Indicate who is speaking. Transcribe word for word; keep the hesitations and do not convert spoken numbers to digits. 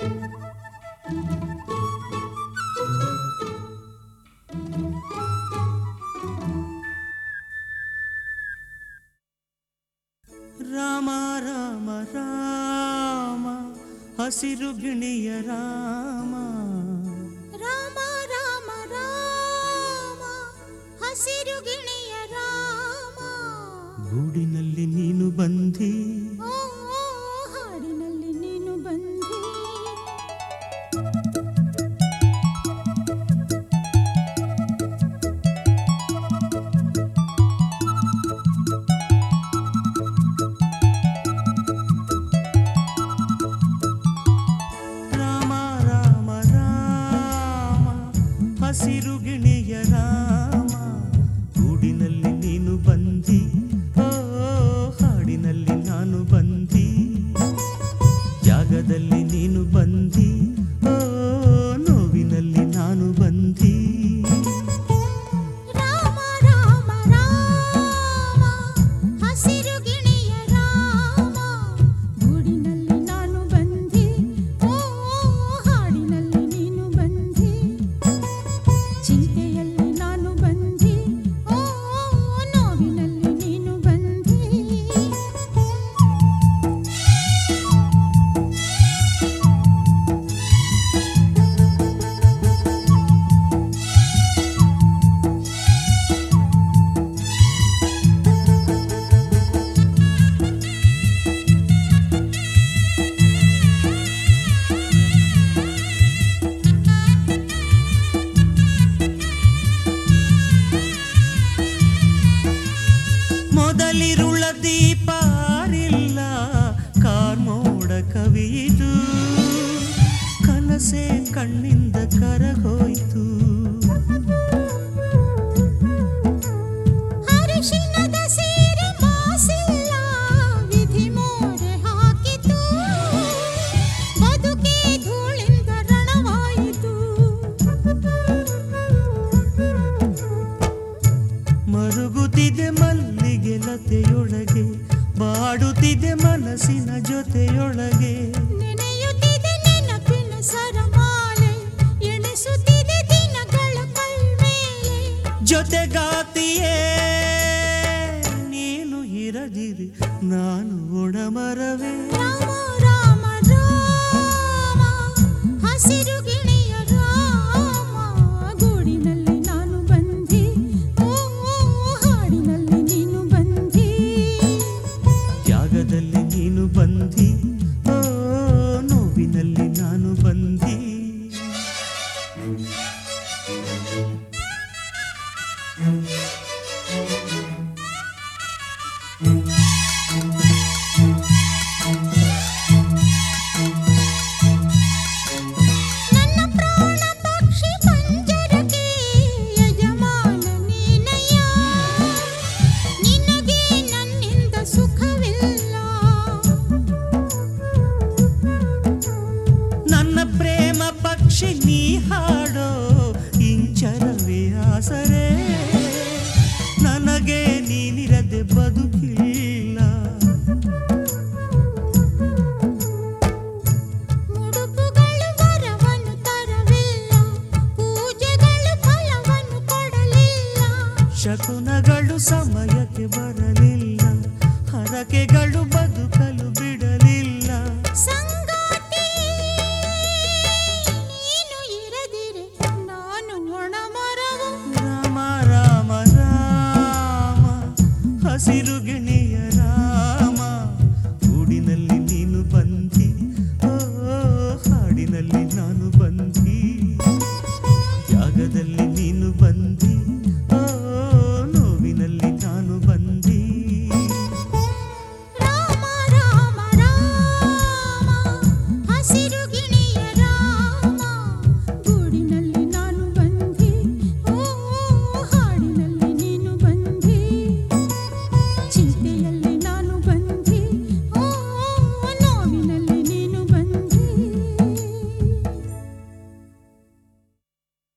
Speaker 1: ರಾಮ ರಾಮ ರಾಮ ಹಸಿರು ಗಿಣಿಯ ರಾಮ
Speaker 2: ರಾಮ ರಾಮ ರಾಮ ಹಸಿರು ಗಿಣಿಯ ರಾಮ
Speaker 1: ಗೂಡಿನಲ್ಲಿ ನೀನು ಬಂದಿ
Speaker 2: ಓ ಹಾಡಿನಲ್ಲಿ ನೀನು ಬಂದಿ
Speaker 1: ಹಸಿರು ಗಿಣಿಯ ರಾಮ ಗೂಡಿನಲ್ಲಿ ನೀನು ಬಂದಿ ಓ ಹಾಡಿನಲ್ಲಿ ನಾನು ಬಂದಿ ಜಾಗದಲ್ಲಿ ನೀನು ಬಂದಿ ಓ ನೋವಿನಲ್ಲಿ ನಾನು ಬಂದಿ
Speaker 2: ರಾಮ ರಾಮ ರಾಮ ಹಸಿರು ಗಿಣಿಯ ರಾಮ ಗೂಡಿನಲ್ಲಿ ನಾನು ಬಂದಿ ಓ ಹಾಡಿನಲ್ಲಿ ನೀನು ಬಂದಿ ಚಿಂತೆಯಲ್ಲಿ ನಾನು ಬಂದಿ ಓ ನೋವಿನಲ್ಲಿ ನೀನು ಬಂದಿ
Speaker 1: ಮೊದಲಿರುಳ ದೀಪ ಆರಿಲ್ಲ ಕಾರ್ಮೋಡ ಕವಿಯಿತು ಕನಸೆ ಕಣ್ಣಿಂದ ಕರಗೋಯ್ತು
Speaker 2: ಅರಿಶಿನದ ಸೀರೆ ಮಾಸಿಲ್ಲ ವಿಧಿ ಮೋರೆ ಹಾಕಿತು ಬದುಕೇ ಧೂಳಿಂದ ರಣವಾಯಿತು
Speaker 1: ಮರುಗುತ್ತಿದೆ ಮಲ್ಲಿಗೆ ಲತೆಯೊಳಗೆ ಬಾಡುತ್ತಿದೆ ಮನಸ್ಸಿನ ಜೊತೆಯೊಳಗೆ
Speaker 2: ನೆನೆಯುತ್ತಿದೆ ನೆನಪಿನ ಸರಮಾಲೆ ಎಣಿಸುತ್ತಿದೆ ದಿನಗಳ ಕೈಮೇಲೆ
Speaker 1: ಜೊತೆಗಾತಿಯೇ ನೀನು ಇರದಿರಿ ನಾನು ಒಡಮರವೇ
Speaker 2: ರಾಮ ರಾಮ ರಾಮ ಹಸಿರು ಗಿಣಿಯ ರಾಮ ಗೂಡಿನಲ್ಲಿ ನಾನು ಬಂದಿ ಓ ಹಾಡಿನಲ್ಲಿ ನೀನು ಬಂದಿ
Speaker 1: ತ್ಯಾಗದಲ್ಲಿ ನೀನು ಬಂದಿ ಓ ನೋವಿನಲ್ಲಿ ನಾನು ಬಂದಿ
Speaker 2: ನನ್ನ ಪ್ರಾಣ ಪಕ್ಷಿ ಪಂಜರಕ್ಕೆ ಯಜಮಾನ ನೀನಯ್ಯ ನಿನಗೆ ನನ್ನಿಂದ ಸುಖವಿಲ್ಲ
Speaker 1: ನನ್ನ ಪ್ರೇಮ ಪಕ್ಷಿ ನೀ ಹಾಡೋ ಇಂಚರವೇ ಆಸರೆ ನನಗೆ ನೀನಿರದೆ ಬದುಕಿಲ್ಲ
Speaker 2: ಮುಡುಪುಗಳು ವರವನ್ನು ತರವಿಲ್ಲ ಪೂಜೆಗಳು ಫಲವನ್ನು ಕೊಡಲಿಲ್ಲ
Speaker 1: ಶಕುನಗಳು ಸಮಯಕ್ಕೆ ಬರ